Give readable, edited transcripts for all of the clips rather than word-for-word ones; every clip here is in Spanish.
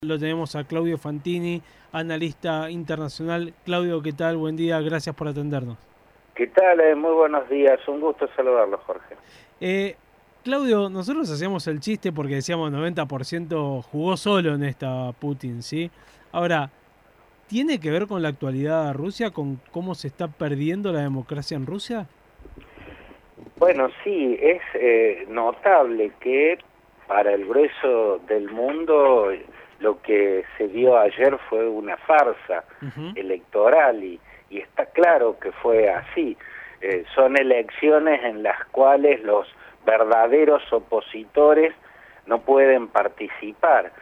Lo tenemos a Claudio Fantini, analista internacional. Claudio, ¿qué tal? Buen día, gracias por atendernos. ¿Qué tal? Muy buenos días, un gusto saludarlo, Jorge. Claudio, nosotros hacíamos el chiste porque decíamos 90% jugó solo en esta Putin, ¿sí? Ahora, ¿tiene que ver con la actualidad de Rusia, con cómo se está perdiendo la democracia en Rusia? Bueno, sí, es notable que para el grueso del mundo lo que se dio ayer fue una farsa electoral y está claro que fue así. Son elecciones en las cuales los verdaderos opositores no pueden participar.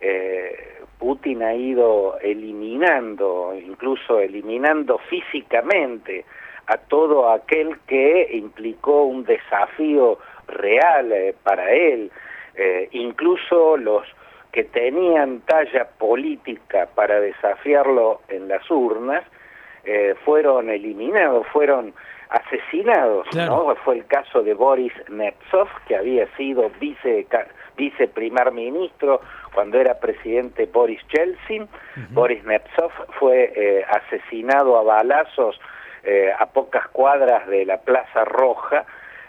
Putin ha ido eliminando, incluso eliminando físicamente a todo aquel que implicó un desafío real para él, incluso los que tenían talla política para desafiarlo en las urnas, fueron eliminados, fueron asesinados, claro. ¿no? Fue el caso de Boris Nemtsov, que había sido viceprimer ministro cuando era presidente Boris Yeltsin. Boris Nemtsov fue asesinado a balazos a pocas cuadras de la Plaza Roja,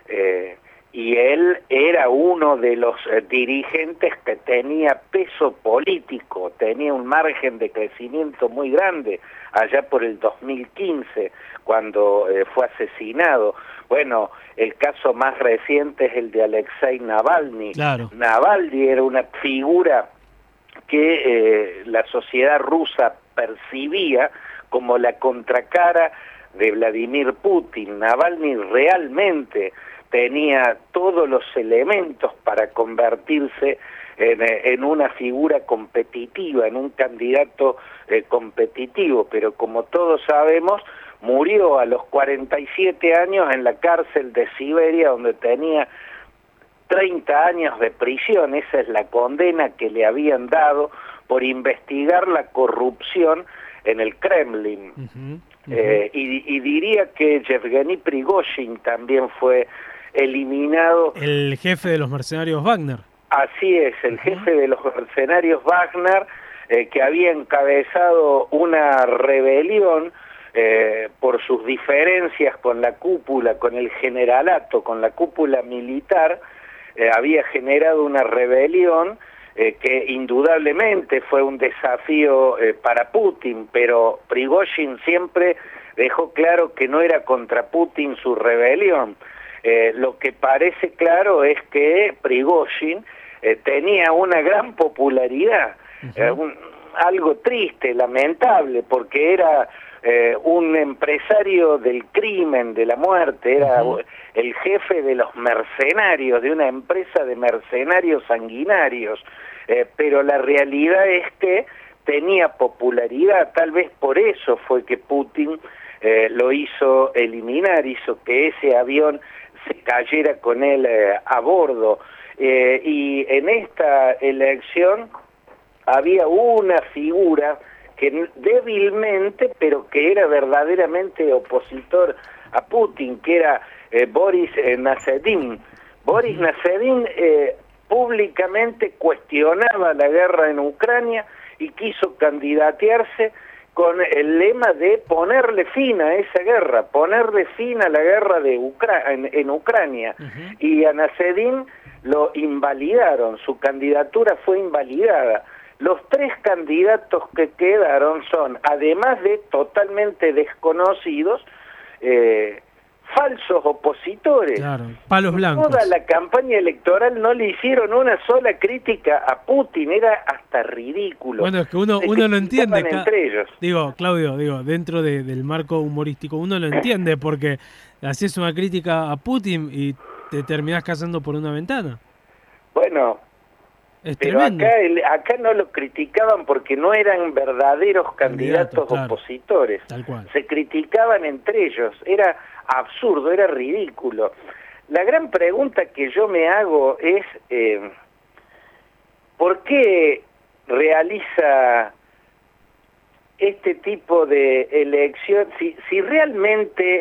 y él era uno de los dirigentes que tenía peso político, tenía un margen de crecimiento muy grande allá por el 2015, cuando fue asesinado. Bueno, el caso más reciente es el de Alexei Navalny. Claro. Navalny era una figura que la sociedad rusa percibía como la contracara de Vladimir Putin. Navalny realmente tenía todos los elementos para convertirse en una figura competitiva, en un candidato competitivo, pero como todos sabemos, murió a los 47 años en la cárcel de Siberia, donde tenía 30 años de prisión. Esa es la condena que le habían dado por investigar la corrupción en el Kremlin. Y diría que Yevgeny Prigozhin también fue eliminado. El jefe de los mercenarios Wagner. Así es, el jefe de los mercenarios Wagner, que había encabezado una rebelión por sus diferencias con la cúpula, con el generalato, con la cúpula militar, había generado una rebelión que indudablemente fue un desafío para Putin, pero Prigozhin siempre dejó claro que no era contra Putin su rebelión. Lo que parece claro es que Prigozhin tenía una gran popularidad, algo triste, lamentable, porque era un empresario del crimen, de la muerte, era el jefe de los mercenarios, de una empresa de mercenarios sanguinarios, pero la realidad es que tenía popularidad. Tal vez por eso fue que Putin lo hizo eliminar, hizo que ese avión se cayera con él a bordo, y en esta elección había una figura que débilmente, pero que era verdaderamente opositor a Putin, que era Boris Nadezhdin. Boris Nadezhdin públicamente cuestionaba la guerra en Ucrania y quiso candidatearse con el lema de ponerle fin a esa guerra, ponerle fin a la guerra de en Ucrania. Y a Nadezhdin lo invalidaron, su candidatura fue invalidada. Los tres candidatos que quedaron son, además de totalmente desconocidos, falsos opositores. Claro, palos blancos. Toda la campaña electoral no le hicieron una sola crítica a Putin, era hasta ridículo. Bueno, es que uno lo entiende. Entre ellos. Digo, Claudio, dentro del marco humorístico, uno lo entiende porque haces una crítica a Putin y te terminás casando por una ventana. Bueno, pero acá no lo criticaban porque no eran verdaderos candidatos claro, opositores. Tal cual. Se criticaban entre ellos, era absurdo, era ridículo. La gran pregunta que yo me hago es, ¿por qué realiza este tipo de elección? Si realmente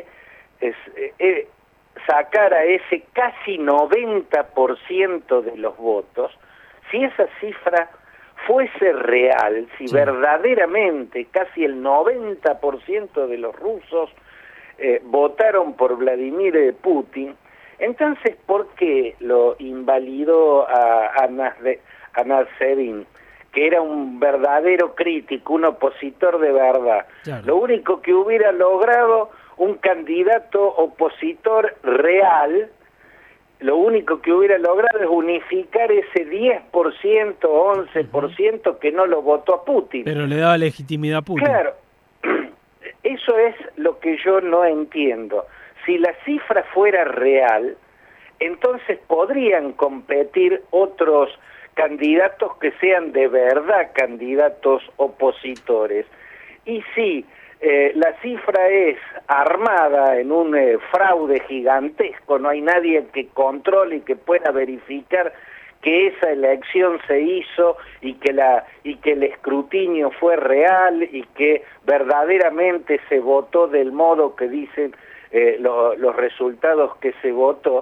sacara ese casi 90% de los votos, si esa cifra fuese real, si Sí. verdaderamente casi el 90% de los rusos votaron por Vladimir Putin, entonces ¿por qué lo invalidó a Nadsevin, que era un verdadero crítico, un opositor de verdad? Claro. Lo único que hubiera logrado un candidato opositor real, lo único que hubiera logrado es unificar ese 10%, 11% que no lo votó a Putin. Pero le daba legitimidad a Putin. Claro, eso es lo que yo no entiendo. Si la cifra fuera real, entonces podrían competir otros candidatos que sean de verdad candidatos opositores. Y si la cifra es armada en un fraude gigantesco, no hay nadie que controle y que pueda verificar que esa elección se hizo y que el escrutinio fue real y que verdaderamente se votó del modo que dicen los resultados que se votó.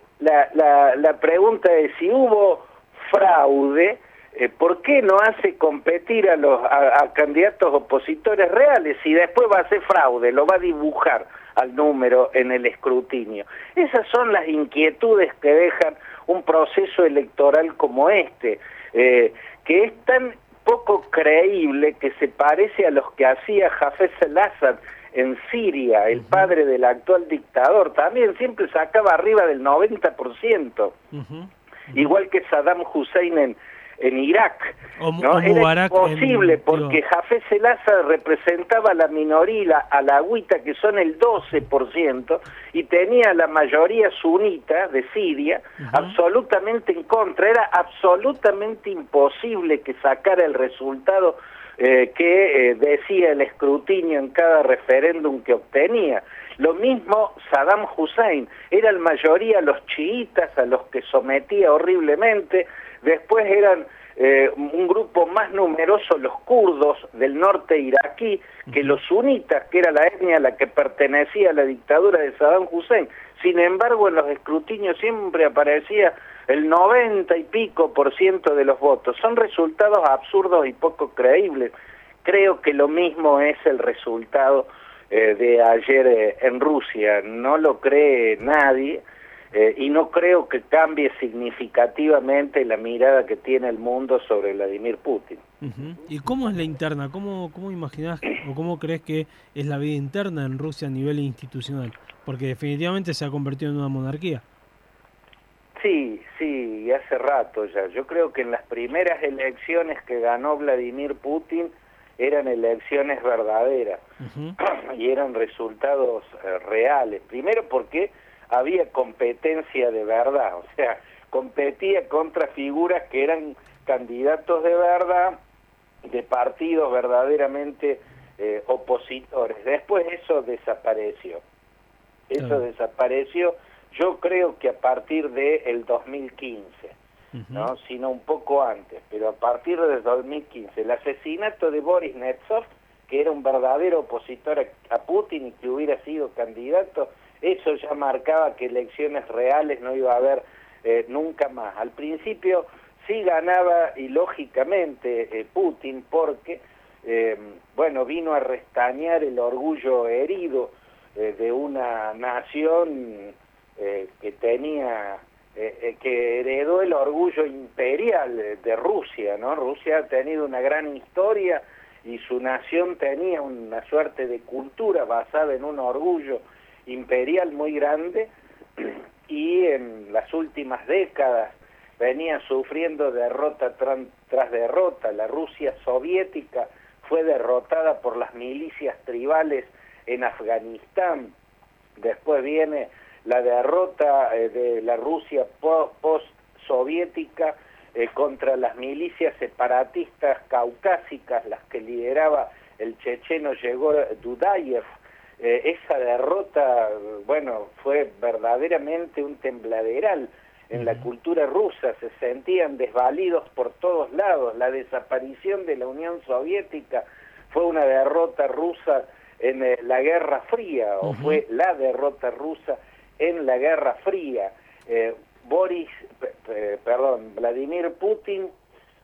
La pregunta es, si hubo fraude, ¿por qué no hace competir a candidatos opositores reales? Si después va a hacer fraude, lo va a dibujar al número en el escrutinio. Esas son las inquietudes que dejan un proceso electoral como este, que es tan poco creíble que se parece a los que hacía Hafez al-Assad en Siria, el padre del actual dictador. También siempre sacaba arriba del 90%, igual que Saddam Hussein en Irak, ¿no? Era imposible porque Hafez al-Assad representaba a la minoría alawita, que son el 12%, y tenía la mayoría sunita de Siria absolutamente en contra. Era absolutamente imposible que sacara el resultado que decía el escrutinio en cada referéndum que obtenía. Lo mismo Saddam Hussein, era la mayoría los chiitas a los que sometía horriblemente. Después eran un grupo más numeroso los kurdos del norte iraquí que los sunitas, que era la etnia a la que pertenecía a la dictadura de Saddam Hussein. Sin embargo, en los escrutinios siempre aparecía el 90 y pico % de los votos. Son resultados absurdos y poco creíbles. Creo que lo mismo es el resultado de ayer en Rusia. No lo cree nadie. Y no creo que cambie significativamente la mirada que tiene el mundo sobre Vladimir Putin. ¿Y cómo es la interna? ¿Cómo imaginás o cómo crees que es la vida interna en Rusia a nivel institucional? Porque definitivamente se ha convertido en una monarquía. Sí, y hace rato ya. Yo creo que en las primeras elecciones que ganó Vladimir Putin eran elecciones verdaderas y eran resultados reales. Primero porque había competencia de verdad, o sea, competía contra figuras que eran candidatos de verdad, de partidos verdaderamente opositores. Después eso desapareció. Eso desapareció, yo creo que a partir del 2015, ¿no? Sino un poco antes, pero a partir del 2015. El asesinato de Boris Nemtsov, que era un verdadero opositor a Putin y que hubiera sido candidato, eso ya marcaba que elecciones reales no iba a haber nunca más. Al principio sí ganaba, y lógicamente, Putin, porque vino a restañar el orgullo herido de una nación que tenía, que heredó el orgullo imperial de Rusia, ¿no? Rusia ha tenido una gran historia y su nación tenía una suerte de cultura basada en un orgullo imperial muy grande, y en las últimas décadas venía sufriendo derrota tras derrota. La Rusia soviética fue derrotada por las milicias tribales en Afganistán. Después viene la derrota de la Rusia post-soviética contra las milicias separatistas caucásicas, las que lideraba el checheno Yegor Dudayev. Esa derrota, fue verdaderamente un tembladeral en la cultura rusa. Se sentían desvalidos por todos lados. La desaparición de la Unión Soviética fue una derrota rusa en la Guerra Fría, o fue la derrota rusa en la Guerra Fría. Vladimir Putin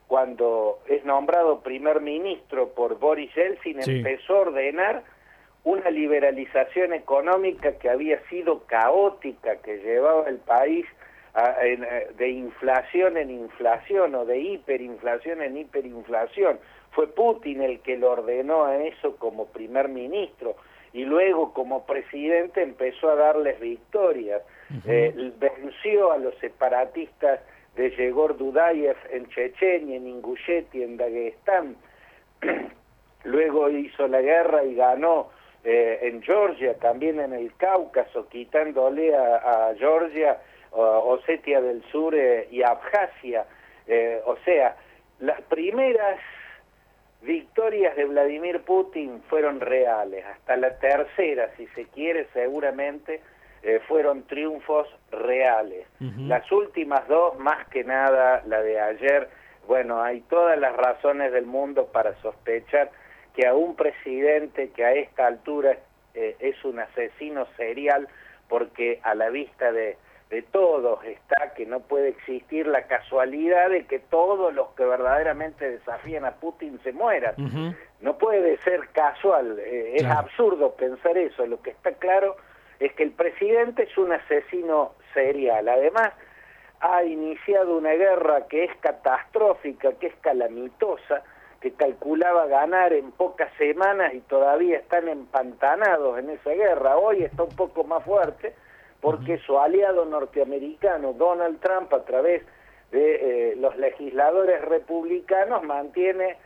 cuando es nombrado primer ministro por Boris Yeltsin, Sí. empezó a ordenar una liberalización económica que había sido caótica, que llevaba el país de inflación en inflación o de hiperinflación en hiperinflación. Fue Putin el que lo ordenó a eso como primer ministro y luego como presidente empezó a darles victorias. Venció a los separatistas de Yegor Dudayev en Chechenia, en Ingushetia, en Daguestán. Luego hizo la guerra y ganó en Georgia, también en el Cáucaso, quitándole a Georgia, Osetia del Sur y Abjasia. O sea, las primeras victorias de Vladimir Putin fueron reales, hasta la tercera, si se quiere, seguramente fueron triunfos reales. Las últimas dos, más que nada, la de ayer, bueno, hay todas las razones del mundo para sospechar que a un presidente que a esta altura es un asesino serial, porque a la vista de todos está que no puede existir la casualidad de que todos los que verdaderamente desafían a Putin se mueran. No puede ser casual, es absurdo pensar eso. Lo que está claro es que el presidente es un asesino serial. Además, ha iniciado una guerra que es catastrófica, que es calamitosa, que calculaba ganar en pocas semanas y todavía están empantanados en esa guerra. Hoy está un poco más fuerte, porque su aliado norteamericano, Donald Trump, a través de los legisladores republicanos, mantiene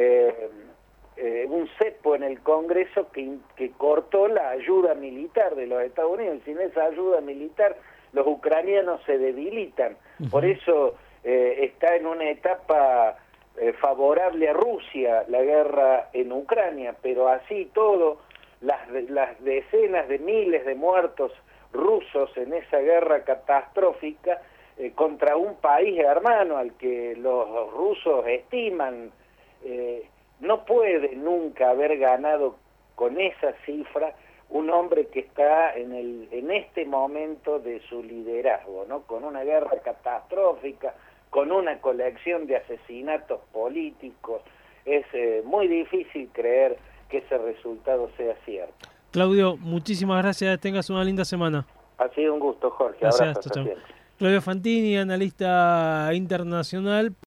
un cepo en el Congreso que cortó la ayuda militar de los Estados Unidos. Sin esa ayuda militar, los ucranianos se debilitan. Por eso está en una etapa favorable a Rusia la guerra en Ucrania, pero así todo, las decenas de miles de muertos rusos en esa guerra catastrófica contra un país hermano al que los rusos estiman, no puede nunca haber ganado con esa cifra un hombre que está en este momento de su liderazgo, ¿no? Con una guerra catastrófica, con una colección de asesinatos políticos. Es muy difícil creer que ese resultado sea cierto. Claudio, muchísimas gracias, tengas una linda semana. Ha sido un gusto, Jorge. Gracias, Abrazo, chao. siempre. Claudio Fantini, analista internacional.